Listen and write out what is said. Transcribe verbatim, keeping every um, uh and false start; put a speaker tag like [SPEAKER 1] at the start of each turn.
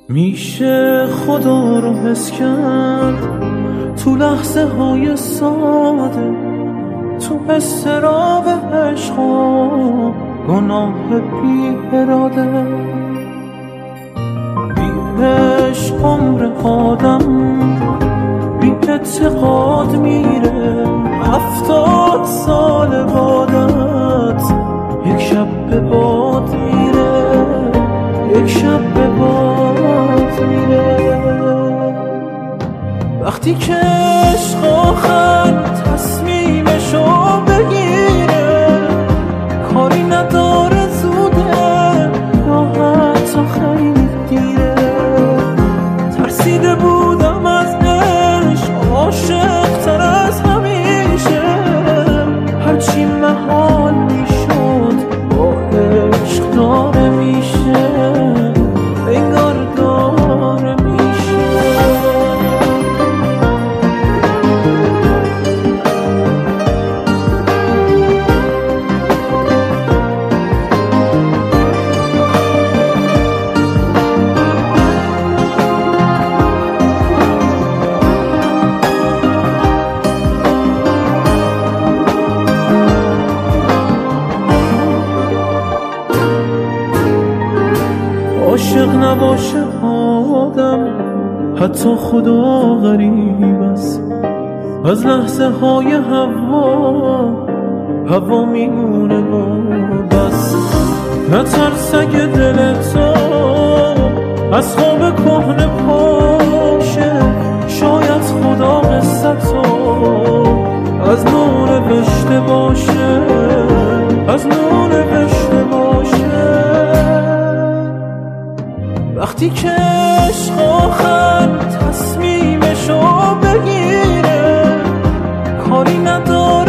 [SPEAKER 1] میشه خدا رو حس کرد تو لحظه های ساده، تو استراب عشق و گناه بی اراده. بی عشق عمر آدم بی اعتقاد میره، هفتاد سال بادت یک شب به باد میره، یک شب به باد میره. وقتی که عشق آخر تصمیمشو بگیره، کاری نداره زوده یا حتی خیلی دیره. ترسیده بودم از عشق، عاشق تر از همیشه، هرچی محال میشد با عشق داره میشه، انگار داره میشه. عاشق نباشه آدم، حتی خدا غریب است. از لحظه های هوا هوا میمونه با بس. نترس اگه دل تو از خواب کهنه پاشه، شاید خدا قصه تو از نو نوشته باشه، از نو نوشته باشه. وقتی که عشق آخر تصمیمشو بگیره، کاری نداره